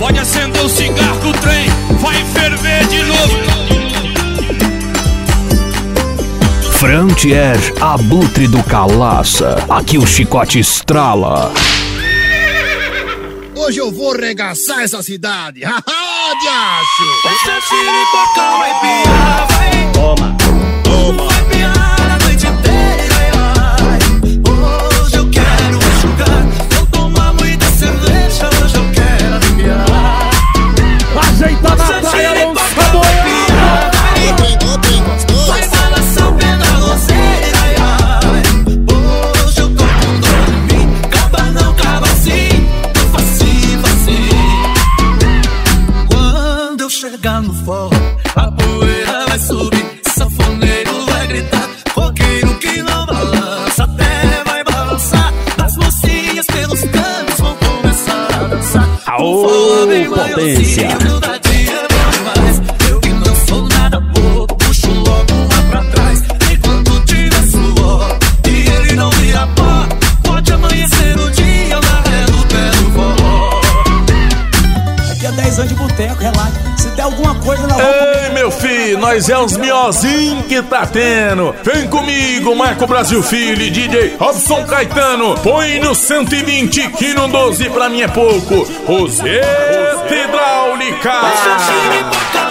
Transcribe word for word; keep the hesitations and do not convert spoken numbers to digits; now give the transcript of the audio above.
Pode acender o cigarro que o trem vai ferver de novo. Frontier, abutre do Calaça. Aqui o chicote estrala. Hoje eu vou regaçar essa cidade. Haha, diacho! Deixa xeripocão, vai piar, vai. Toma, toma. Vai piar a noite inteira, vai. Hoje eu quero enxugar. Não tomar muita cerveja, hoje eu quero aliviar. Ajeita na praia, lança a boia. Vai balançar o pé da roseira, vai. Hoje eu tô com dor em mim. Caba não, caba assim. Tô facinho, facinho. Quando eu chegar no forró, a poeira vai subir, sanfoneiro vai gritar, roqueiro que não balança até vai balançar. As mocinhas pelos canos vão começar a dançar. Aô, potência! Eu que não sou nada bobo, puxo logo uma pra trás. Enquanto tira suor e ele não vira pó, pode amanhecer o dia na ré do pé do forró. Aqui é dez anos de boteco, relaxa. Se der alguma coisa na roupa. Ei, meu filho, nós é os miozinhos que tá tendo. Vem comigo, Marco Brasil Filho e D J Robson Caetano. Põe no cento e vinte que no doze pra mim é pouco. Roseta Hidráulica. Deixa xeripocão